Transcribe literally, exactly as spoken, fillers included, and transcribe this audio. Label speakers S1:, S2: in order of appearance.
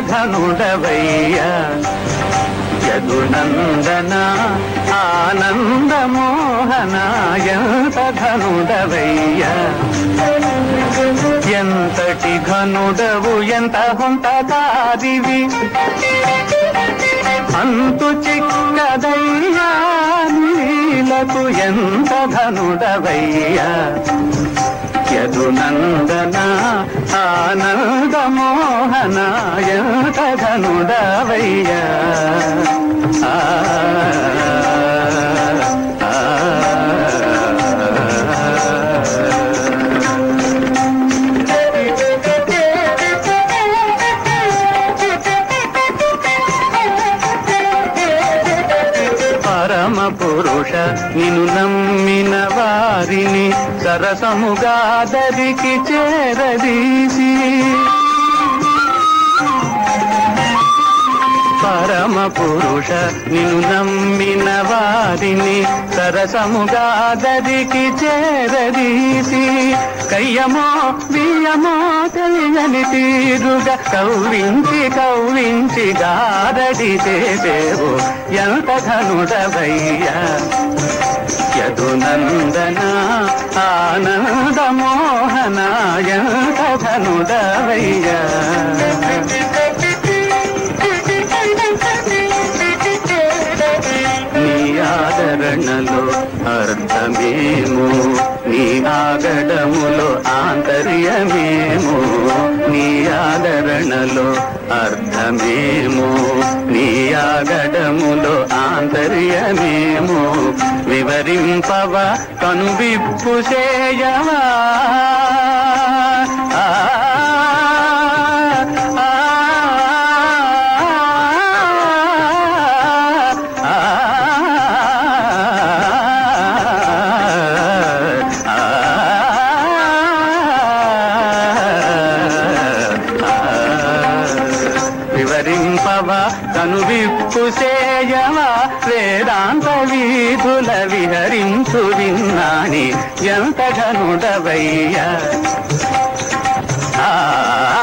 S1: ఘనుడవయ్యా యదునందన ఆనందమోహన ఎంత ఘనుడవయ్యా ఎంతటి ఘనుడవు ఎంత హుంటకారివి అంతు చిక్కదయ్యా నీలకు ఎంత ఘనుడవయ్యా యదునందన ఆనందమోహన ఎంత ఘనుడవయ్యా ఆ పరమ పురుష నిన్ను నమ్మిన వారిని సరసముగా దరికి చేరదీసి పరమ పురుష నిన్ను నమ్మిన వారిని సరసముగా దరికి చేరదీసి కయ్యమో బియ్యమో తెలియని తీరుగా కవ్వించి కవ్వించి గారడి చేసేవు ఎంత ఘనుడవయ్యా యదునందన ఆనందమోహన ఎంత ఘనుడవయ్యా నీ ఆదరణలో అర్థమేమో నీ ఆగడములో ఆంతర్యమేమో నీ ఆదరణలో అర్థమేమో నీ ఆగడములో ఆంతర్యమేమో వివరింపవ కనువిప్పు చేయవా వివరింపవ కనువిప్పు సేయవా వేదాంత వీధుల విహరించు విన్నాని ఎంత ఘనుడవయ్యా ఆ